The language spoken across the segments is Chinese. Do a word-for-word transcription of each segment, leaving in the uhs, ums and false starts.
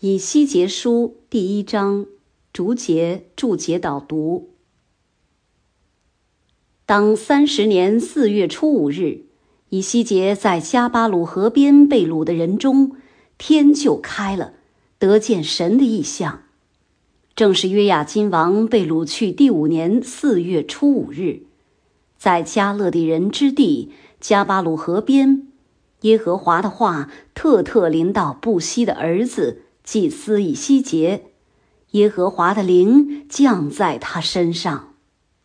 以西结书第一章逐节注解导读。当三十年四月初五日，以西结在加巴鲁河边被掳的人中，天就开了，得见神的异象。正是约雅斤王被掳去第五年四月初五日，在加勒底人之地加巴鲁河边，耶和华的话特特临到布西的儿子祭司以西结，耶和华的灵降在他身上。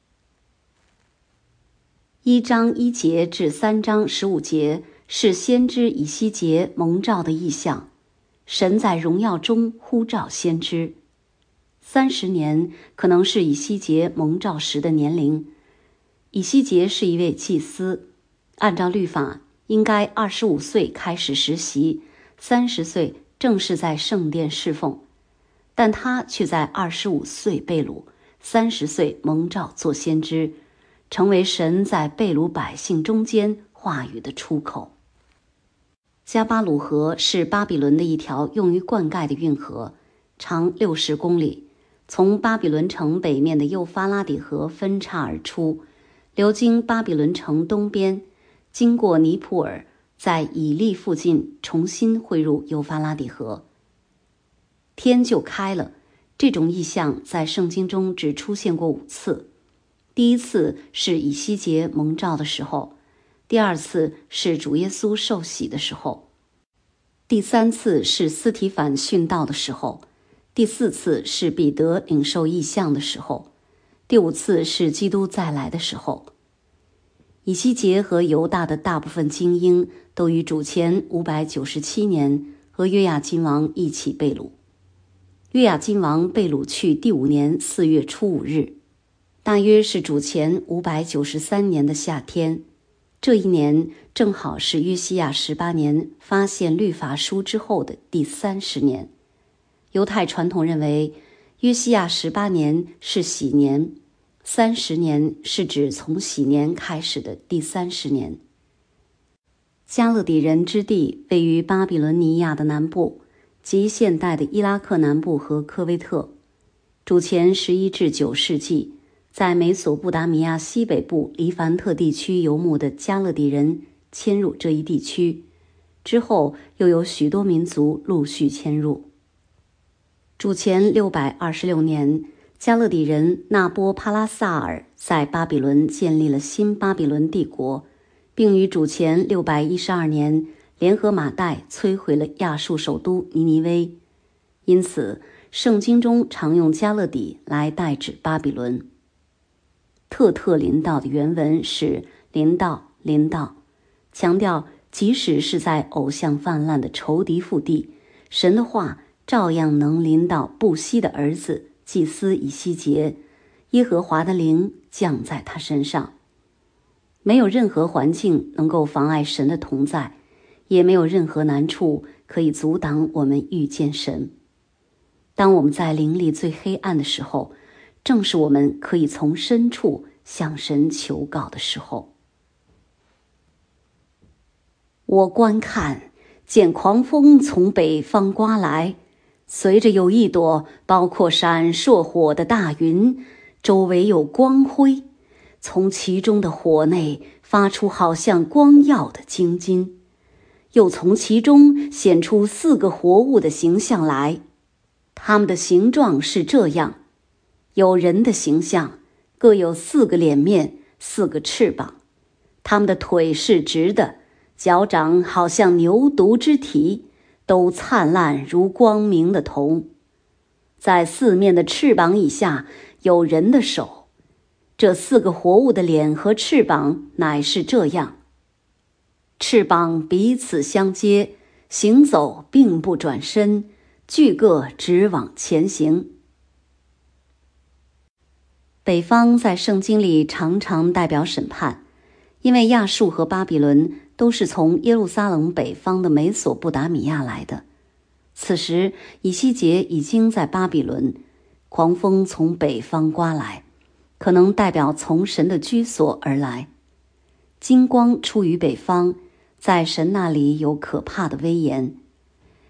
一章一节至三章十五节是先知以西结蒙召的意象，神在荣耀中呼召先知。三十年可能是以西结蒙召时的年龄。以西结是一位祭司，按照律法应该二十五岁开始实习，三十岁正式在圣殿侍奉，但他却在二十五岁被掳，三十岁蒙召做先知，成为神在被掳百姓中间话语的出口。加巴鲁河是巴比伦的一条用于灌溉的运河，长六十公里，从巴比伦城北面的幼发拉底河分叉而出，流经巴比伦城东边，经过尼普尔，在以利附近重新汇入幼发拉底河。天就开了，这种意象在圣经中只出现过五次。第一次是以西结蒙召的时候，第二次是主耶稣受洗的时候，第三次是斯提反殉道的时候，第四次是彼得领受异象的时候，第五次是基督再来的时候。以西结和犹大的大部分精英都于主前五百九十七年和约雅斤王一起被掳。约雅斤王被掳去第五年四月初五日，大约是主前五百九十三年的夏天。这一年正好是约西亚十八年发现律法书之后的第三十年。犹太传统认为，约西亚十八年是喜年，三十年是指从喜年开始的第三十年。加勒底人之地位于巴比伦尼亚的南部，即现代的伊拉克南部和科威特。主前十一至九世纪，在美索不达米亚西北部黎凡特地区游牧的加勒底人迁入这一地区，之后又有许多民族陆续迁入。主前六百二十六年，加勒底人纳波帕拉萨尔在巴比伦建立了新巴比伦帝国，并于主前六百一十二年联合马代摧毁了亚述首都尼尼微。因此圣经中常用加勒底来代指巴比伦。特特临到的原文是临到临到，强调即使是在偶像泛滥的仇敌腹地，神的话照样能临到布西的儿子祭司以西结，耶和华的灵降在他身上。没有任何环境能够妨碍神的同在，也没有任何难处可以阻挡我们遇见神。当我们在灵里最黑暗的时候，正是我们可以从深处向神求告的时候。我观看，见狂风从北方刮来，随着有一朵包括闪烁火的大云，周围有光辉，从其中的火内发出好像光耀的晶金，又从其中显出四个活物的形象来。它们的形状是这样：有人的形象，各有四个脸面，四个翅膀。它们的腿是直的，脚掌好像牛犊之蹄，都灿烂如光明的铜。在四面的翅膀以下有人的手。这四个活物的脸和翅膀乃是这样：翅膀彼此相接，行走并不转身，俱各直往前行。北方在圣经里常常代表审判，因为亚述和巴比伦都是从耶路撒冷北方的美索不达米亚来的。此时以西结已经在巴比伦，狂风从北方刮来，可能代表从神的居所而来。金光出于北方，在神那里有可怕的威严。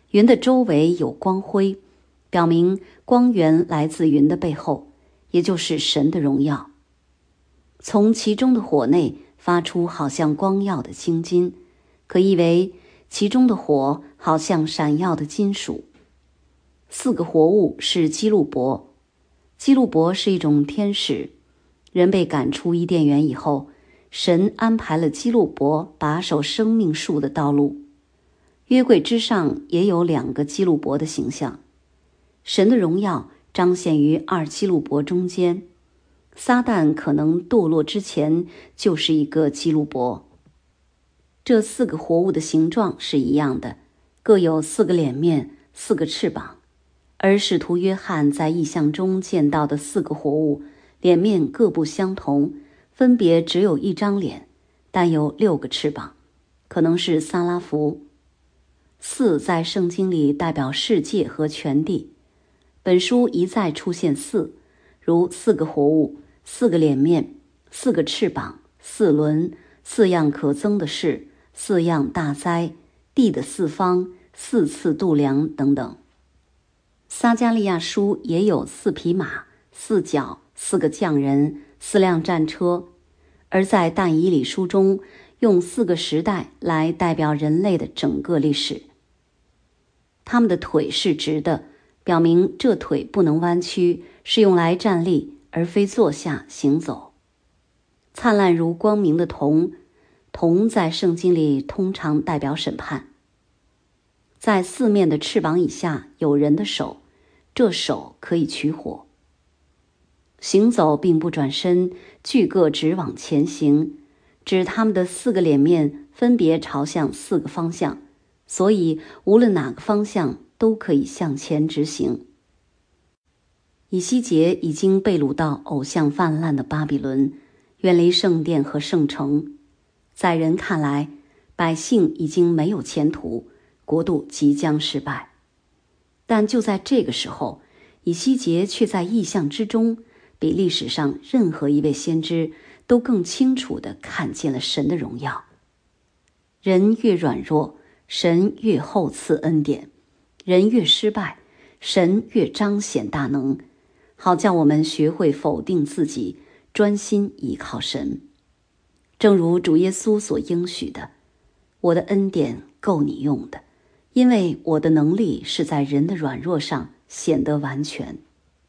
云的周围有光辉，表明光源来自云的背后，也就是神的荣耀。从其中的火内发出好像光耀的青金，可译为其中的火好像闪耀的金属。四个活物是基路伯，基路伯是一种天使。人被赶出伊甸园以后，神安排了基路伯把守生命树的道路。约柜之上也有两个基路伯的形象，神的荣耀彰显于二基路伯中间。撒旦可能堕落之前就是一个基路伯。这四个活物的形状是一样的，各有四个脸面，四个翅膀。而使徒约翰在异象中见到的四个活物，脸面各不相同，分别只有一张脸，但有六个翅膀，可能是撒拉弗。四在圣经里代表世界和全地，本书一再出现四，如四个活物、四个脸面、四个翅膀、四轮、四样可憎的事、四样大灾、地的四方、四次度量等等。撒迦利亚书也有四匹马、四角、四个匠人、四辆战车，而在但以理书中用四个时代来代表人类的整个历史。他们的腿是直的，表明这腿不能弯曲，是用来站立而非坐下行走。灿烂如光明的铜，铜在圣经里通常代表审判。在四面的翅膀以下有人的手，这手可以取火。行走并不转身，俱各直往前行，指他们的四个脸面分别朝向四个方向，所以无论哪个方向都可以向前直行。以西结已经被掳到偶像泛滥的巴比伦，远离圣殿和圣城。在人看来，百姓已经没有前途，国度即将失败。但就在这个时候，以西结却在异象之中，比历史上任何一位先知都更清楚地看见了神的荣耀。人越软弱，神越厚赐恩典；人越失败，神越彰显大能，好叫我们学会否定自己，专心依靠神。正如主耶稣所应许的，我的恩典够你用的，因为我的能力是在人的软弱上显得完全。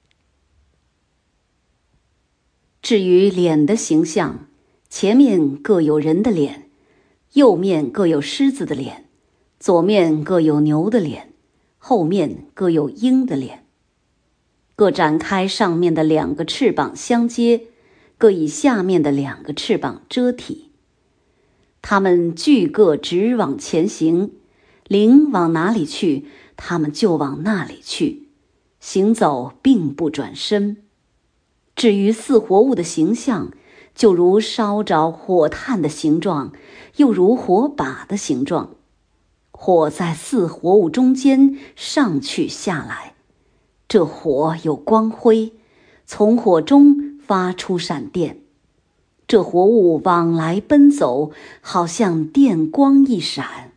至于脸的形象，前面各有人的脸，右面各有狮子的脸，左面各有牛的脸，后面各有鹰的脸，各展开上面的两个翅膀相接，各以下面的两个翅膀遮体。他们俱各直往前行，灵往哪里去，他们就往那里去，行走并不转身。至于四活物的形象，就如烧着火炭的形状，又如火把的形状。火在四活物中间上去下来，这火有光辉，从火中发出闪电。这活物往来奔走，好像电光一闪。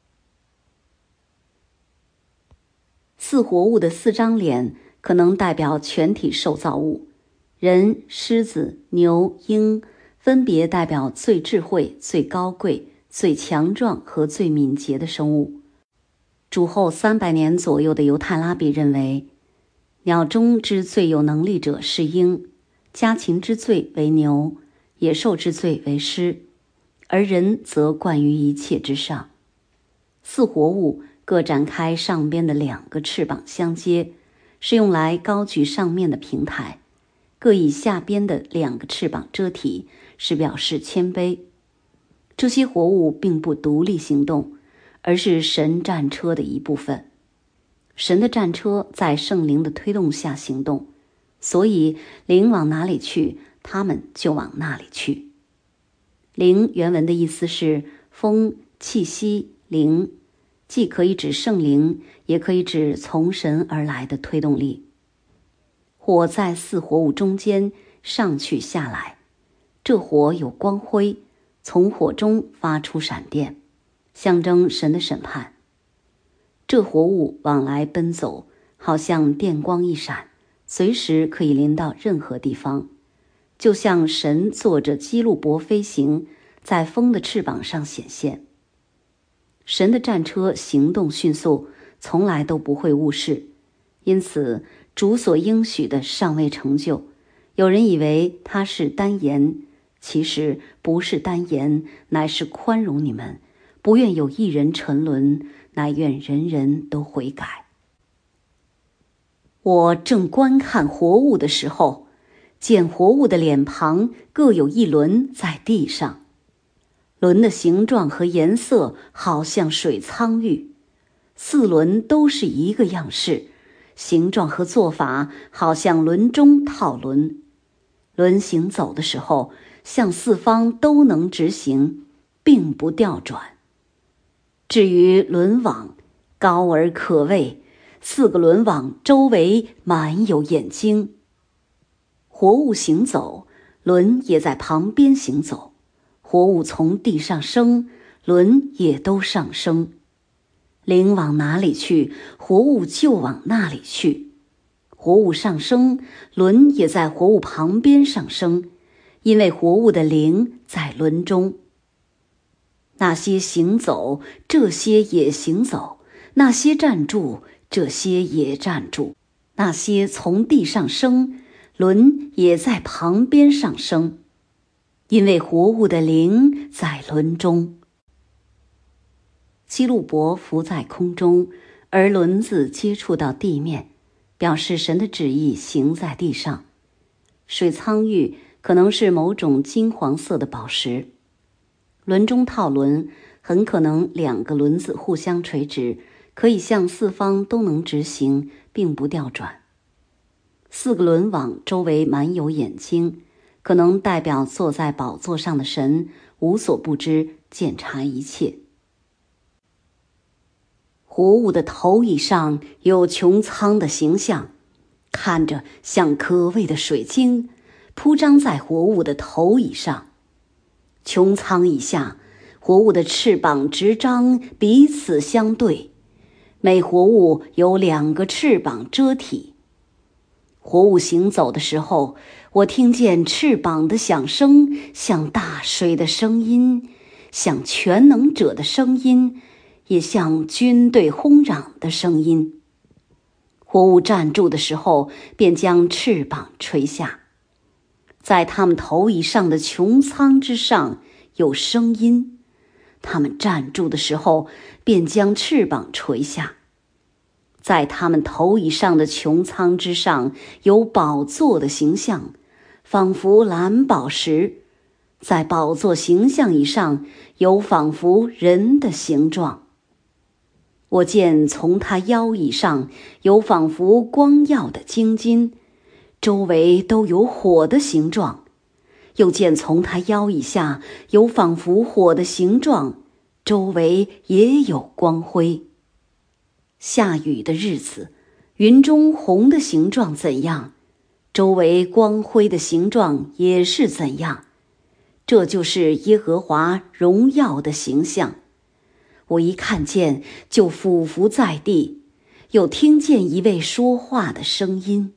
四活物的四张脸可能代表全体受造物，人、狮子、牛、鹰分别代表最智慧、最高贵、最强壮和最敏捷的生物。主后三百年左右的犹太拉比认为，鸟中之最有能力者是鹰，家禽之最为牛，野兽之最为狮，而人则冠于一切之上。四活物各展开上边的两个翅膀相接，是用来高举上面的平台，各以下边的两个翅膀遮体，是表示谦卑。这些活物并不独立行动，而是神战车的一部分。神的战车在圣灵的推动下行动，所以灵往哪里去，他们就往那里去。灵原文的意思是风、气息、灵，既可以指圣灵，也可以指从神而来的推动力。火在四活物中间上去下来，这火有光辉，从火中发出闪电，象征神的审判。 这活物往来奔走，好像电光一闪，随时可以临到任何地方，就像神坐着基路伯飞行，在风的翅膀上显现。神的战车行动迅速，从来都不会误事，因此主所应许的尚未成就。有人以为他是单言，其实不是单言，乃是宽容你们，不愿有一人沉沦，乃愿人人都悔改。我正观看活物的时候，见活物的脸庞各有一轮在地上，轮的形状和颜色好像水苍玉，四轮都是一个样式，形状和做法好像轮中套轮。轮行走的时候，向四方都能直行，并不调转。至于轮网，高而可畏，四个轮网周围满有眼睛。活物行走，轮也在旁边行走，活物从地上升，轮也都上升。灵往哪里去，活物就往那里去。活物上升，轮也在活物旁边上升，因为活物的灵在轮中。那些行走，这些也行走；那些站住，这些也站住；那些从地上升，轮也在旁边上升，因为活物的灵在轮中。基路伯浮在空中，而轮子接触到地面，表示神的旨意行在地上。水苍玉可能是某种金黄色的宝石。轮中套轮很可能两个轮子互相垂直，可以向四方都能直行，并不调转。四个轮网周围满有眼睛，可能代表坐在宝座上的神无所不知，鉴察一切。活物的头以上有穹苍的形象，看着像可畏的水晶，铺张在活物的头以上。穹苍以下，活物的翅膀直张，彼此相对，每活物有两个翅膀遮体。活物行走的时候，我听见翅膀的响声，像大水的声音，像全能者的声音，也像军队轰嚷的声音。活物站住的时候，便将翅膀垂下。在他们头以上的穹苍之上有声音，他们站住的时候，便将翅膀垂下。在他们头以上的穹苍之上有宝座的形象，仿佛蓝宝石，在宝座形象以上有仿佛人的形状。我见从他腰以上有仿佛光耀的晶金，周围都有火的形状，又见从他腰以下有仿佛火的形状，周围也有光辉。下雨的日子，云中红的形状怎样，周围光辉的形状也是怎样。这就是耶和华荣耀的形象。我一看见就俯伏在地，又听见一位说话的声音。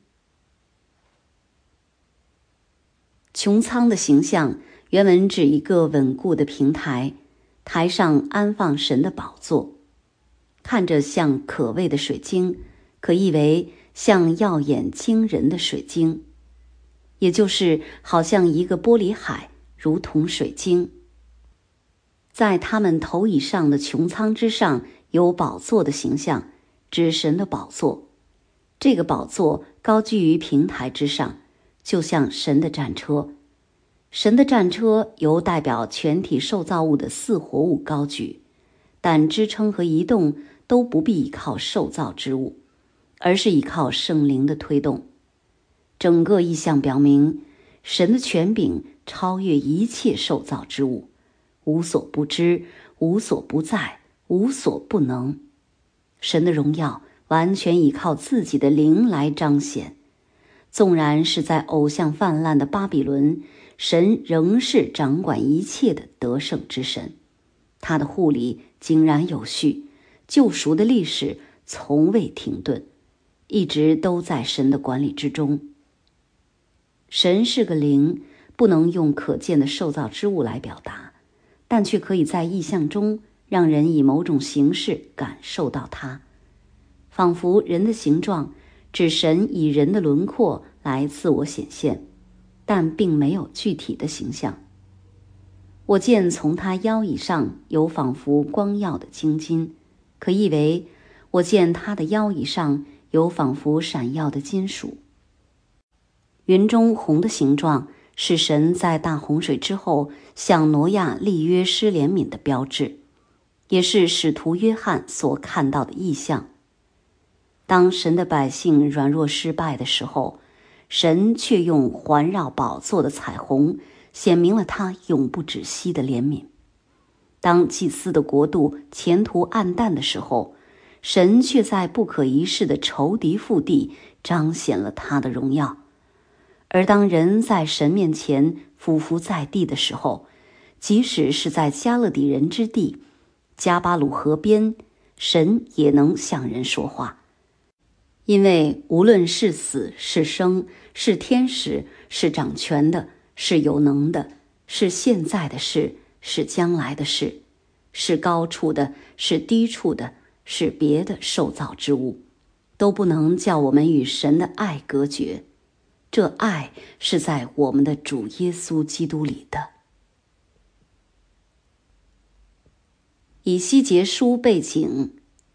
穹苍的形象原文指一个稳固的平台，台上安放神的宝座，看着像可畏的水晶，可译为像耀眼惊人的水晶，也就是好像一个玻璃海，如同水晶。在他们头以上的穹苍之上有宝座的形象，指神的宝座。这个宝座高居于平台之上，就像神的战车。神的战车由代表全体受造物的四活物高举，但支撑和移动都不必依靠受造之物，而是依靠圣灵的推动。整个意象表明，神的权柄超越一切受造之物，无所不知，无所不在，无所不能。神的荣耀完全依靠自己的灵来彰显。纵然是在偶像泛滥的巴比伦，神仍是掌管一切的得胜之神。他的护理井然有序， 救赎的历史从未停顿，一直都在神的管理之中。神是个灵，不能用可见的受造之物来表达，但却可以在意象中让人以某种形式感受到它。仿佛人的形状，指神以人的轮廓来自我显现，但并没有具体的形象。我见从他腰以上有仿佛光耀的金金，可译为我见他的腰以上有仿佛闪耀的金属。云中虹的形状是神在大洪水之后向挪亚立约施怜悯的标志，也是使徒约翰所看到的异象。当神的百姓软弱失败的时候，神却用环绕宝座的彩虹显明了他永不止息的怜悯。当祭司的国度前途暗淡的时候，神却在不可一世的仇敌腹地彰显了他的荣耀。而当人在神面前俯伏在地的时候，即使是在加勒底人之地，加巴鲁河边，神也能向人说话。因为无论是死是生，是天使，是掌权的，是有能的，是现在的事，是将来的事，是高处的，是低处的，是别的受造之物，都不能叫我们与神的爱隔绝。这爱是在我们的主耶稣基督里的。以西结书背景。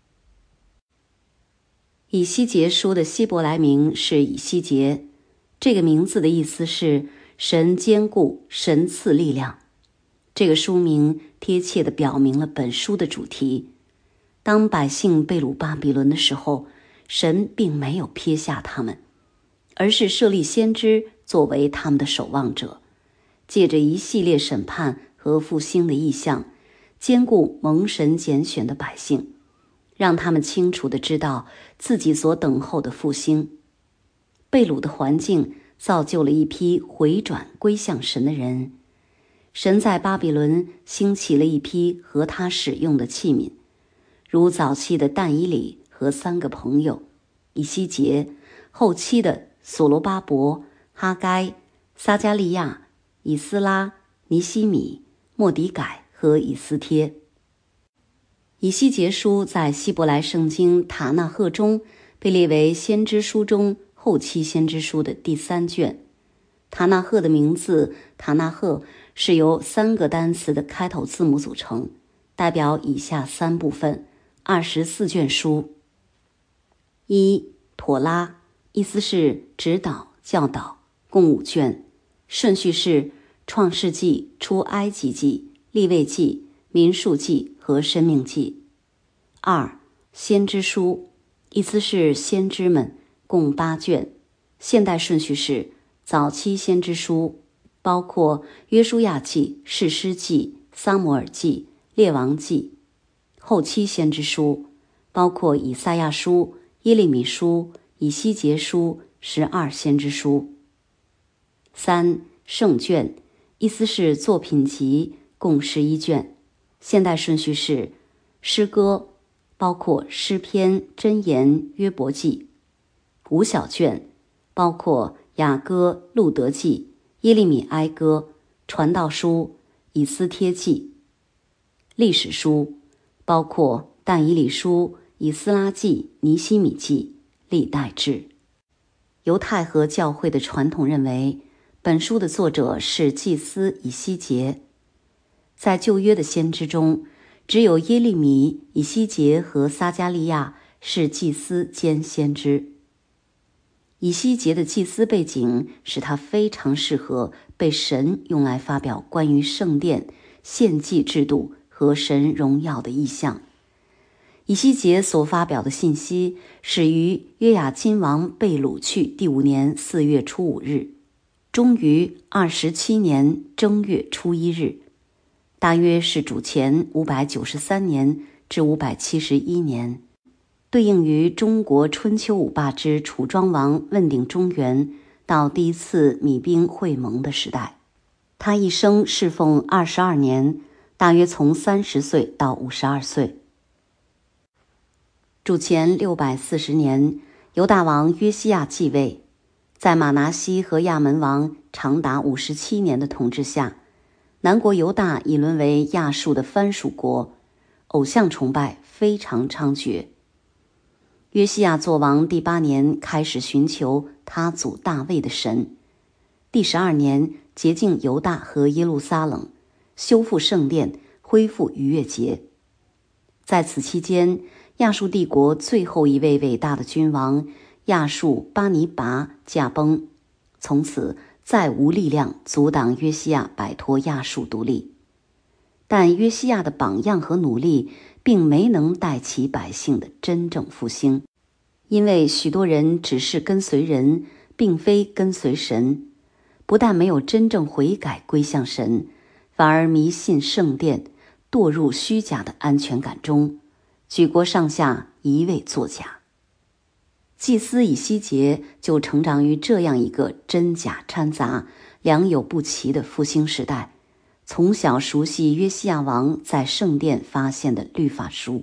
以西结书的希伯来名是以西结，这个名字的意思是神坚固，神赐力量。这个书名贴切地表明了本书的主题。当百姓被掳巴比伦的时候，神并没有撇下他们，而是设立先知作为他们的守望者，借着一系列审判和复兴的意象，坚固蒙神拣选的百姓，让他们清楚地知道自己所等候的复兴。被掳的环境造就了一批回转归向神的人。神在巴比伦兴起了一批合他使用的器皿，如早期的但以理和三个朋友以西结，后期的所罗巴伯、哈该、撒迦利亚、以斯拉、尼希米、末底改和以斯帖。以西结书在希伯来圣经塔纳赫中被列为先知书中后期先知书的第三卷。塔纳赫的名字塔纳赫是由三个单词的开头字母组成，代表以下三部分，二十四卷书。一、妥拉，意思是指导、教导，共五卷，顺序是创世纪、出埃及记、利未记、民数记和申命记。二、先知书，意思是先知们，共八卷，现代顺序是早期先知书，包括约书亚记、士师记、撒母耳记、列王记；后期先知书，包括以赛亚书、耶利米书、以西结书、十二先知书。三、圣卷，意思是作品集，共十一卷，现代顺序是诗歌，包括诗篇、箴言、约伯记；五小卷，包括雅歌、路德记、耶利米哀歌、传道书、以斯帖记；历史书，包括但以理书、以斯拉记、尼希米记、历代志。犹太和教会的传统认为，本书的作者是祭司以西结。在旧约的先知中，只有耶利米、以西结和撒迦利亚是祭司兼先知。以西结的祭司背景使他非常适合被神用来发表关于圣殿、献祭制度和神荣耀的意象。以西结所发表的信息始于约雅金王被掳去第五年四月初五日，终于二十七年正月初一日，大约是主前五百九十三年至五百七十一年，对应于中国春秋五霸之楚庄王问鼎中原到第一次米兵会盟的时代。他一生侍奉二十二年，大约从三十岁到五十二岁。 主前六百四十年，犹大王约西亚继位，在马拿西和亚门王长达五十七年的统治下，南国犹大已沦为亚述的藩属国，偶像崇拜非常猖獗。约西亚作王第八年，开始寻求他祖大卫的神。第十二年，洁净犹大和耶路撒冷，修复圣殿，恢复逾越节。在此期间，亚述帝国最后一位伟大的君王亚述巴尼拔驾崩，从此再无力量阻挡约西亚摆脱亚述独立。但约西亚的榜样和努力并没能带起百姓的真正复兴，因为许多人只是跟随人，并非跟随神，不但没有真正悔改归向神，反而迷信圣殿，堕入虚假的安全感中，举国上下一味作假。祭司以西结就成长于这样一个真假掺杂、良莠不齐的复兴时代，从小熟悉约西亚王在圣殿发现的律法书。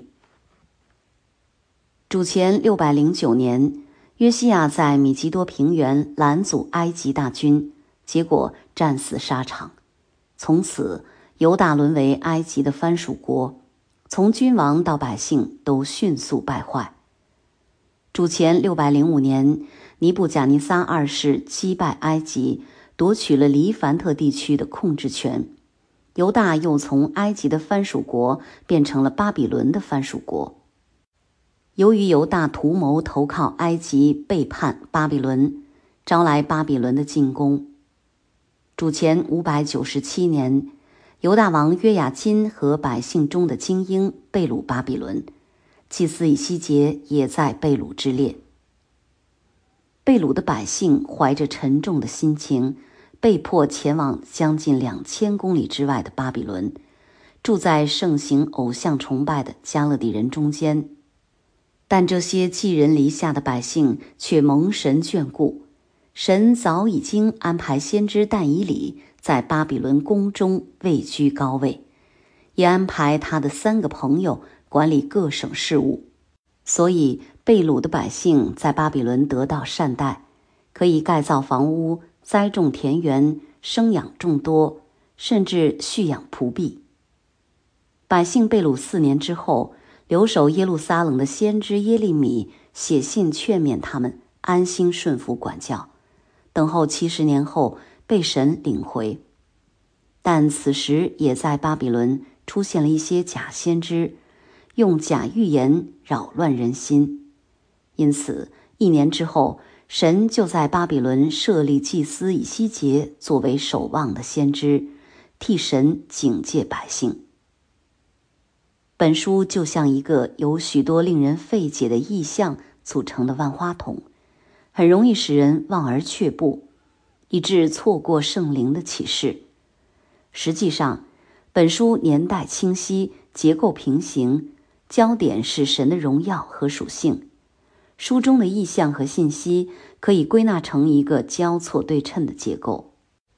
主前六百零九年，约西亚在米基多平原拦阻埃及大军，结果战死沙场。从此，犹大沦为埃及的藩属国，从君王到百姓都迅速败坏。主前六百零五年，尼布甲尼撒二世击败埃及，夺取了黎凡特地区的控制权。犹大又从埃及的藩属国变成了巴比伦的藩属国。由于犹大图谋投靠埃及，背叛巴比伦，招来巴比伦的进攻。主前五百九十七年，犹大王约雅金和百姓中的精英被掳巴比伦，祭司以西结也在被掳之列。被掳的百姓怀着沉重的心情，被迫前往将近两千公里之外的巴比伦，住在盛行偶像崇拜的加勒底人中间。但这些寄人篱下的百姓却蒙神眷顾，神早已经安排先知但以理在巴比伦宫中位居高位，也安排他的三个朋友管理各省事务，所以被掳的百姓在巴比伦得到善待，可以盖造房屋，栽种田园，生养众多，甚至蓄养仆婢。百姓被掳四年之后，留守耶路撒冷的先知耶利米写信劝勉他们安心顺服管教，等候七十年后被神领回。但此时也在巴比伦出现了一些假先知，用假预言扰乱人心。因此一年之后，神就在巴比伦设立祭司以西结作为守望的先知，替神警戒百姓。本书就像一个由许多令人费解的意象组成的万花筒，很容易使人望而却步，以致错过圣灵的启示。实际上，本书年代清晰，结构平行，焦点是神的荣耀和属性。书中的意象和信息可以归纳成一个交错对称的结构。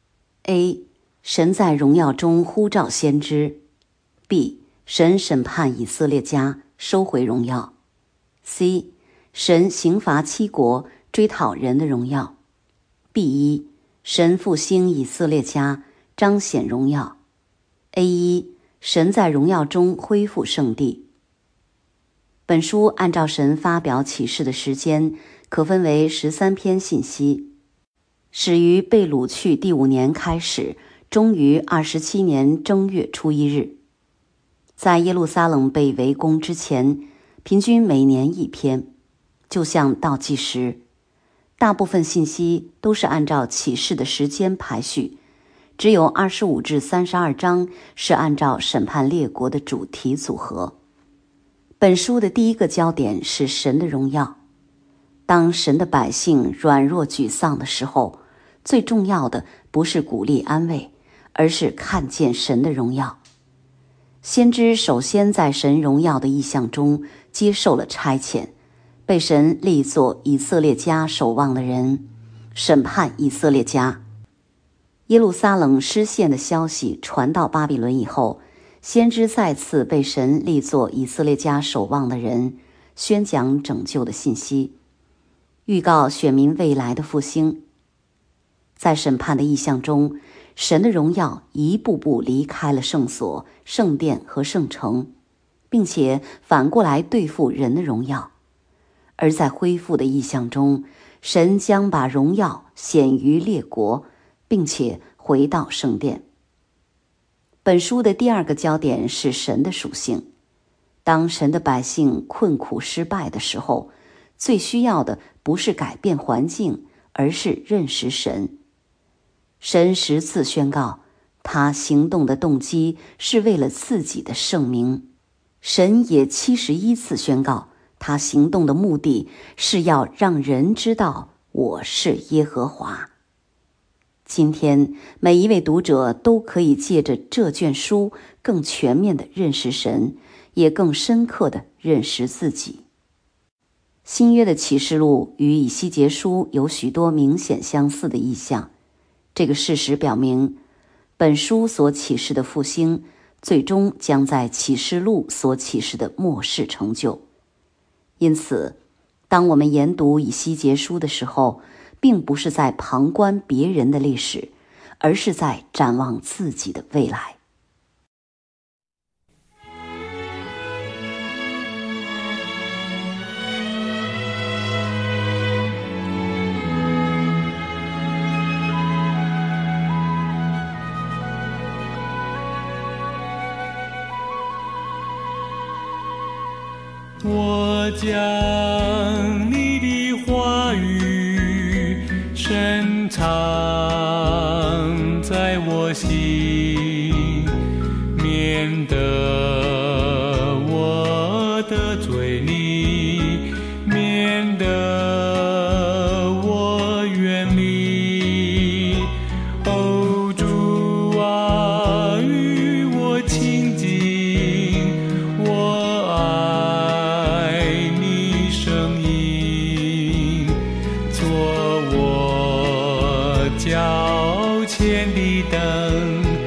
A. 神在荣耀中呼召先知。 B. 神审判以色列家，收回荣耀。 C. 神刑罚七国，追讨人的荣耀。 B 一. 神复兴以色列家，彰显荣耀。 A 一. 神在荣耀中恢复圣地。本书按照神发表启示的时间，可分为十三篇信息，始于被掳去第五年开始，终于二十七年正月初一日。在耶路撒冷被围攻之前，平均每年一篇，就像倒计时。大部分信息都是按照启示的时间排序，只有二十五至三十二章是按照审判列国的主题组合。本书的第一个焦点是神的荣耀。当神的百姓软弱沮丧的时候，最重要的不是鼓励安慰，而是看见神的荣耀。先知首先在神荣耀的意象中接受了差遣，被神立作以色列家守望的人，审判以色列家。耶路撒冷失陷的消息传到巴比伦以后，先知再次被神立作以色列家守望的人， 宣讲拯救的信息，预告选民未来的复兴。在审判的意象中，神的荣耀一步步离开了圣所、圣殿和圣城，并且反过来对付人的荣耀。而在恢复的意象中，神将把荣耀显于列国，并且回到圣殿。本书的第二个焦点是神的属性。当神的百姓困苦失败的时候，最需要的不是改变环境，而是认识神。神十次宣告，他行动的动机是为了自己的圣名。神也七十一次宣告，他行动的目的是要让人知道我是耶和华。今天每一位读者都可以借着这卷书更全面地认识神，也更深刻地认识自己。新约的启示录与以西结书有许多明显相似的意象，这个事实表明，本书所启示的复兴最终将在启示录所启示的末世成就。因此，当我们研读以西结书的时候，并不是在旁观别人的历史，而是在展望自己的未来。 我将你的话语深藏在我心，免得我得罪你，免得我远离。哦，主啊，与我亲近，我爱你声音，做我脚前的灯，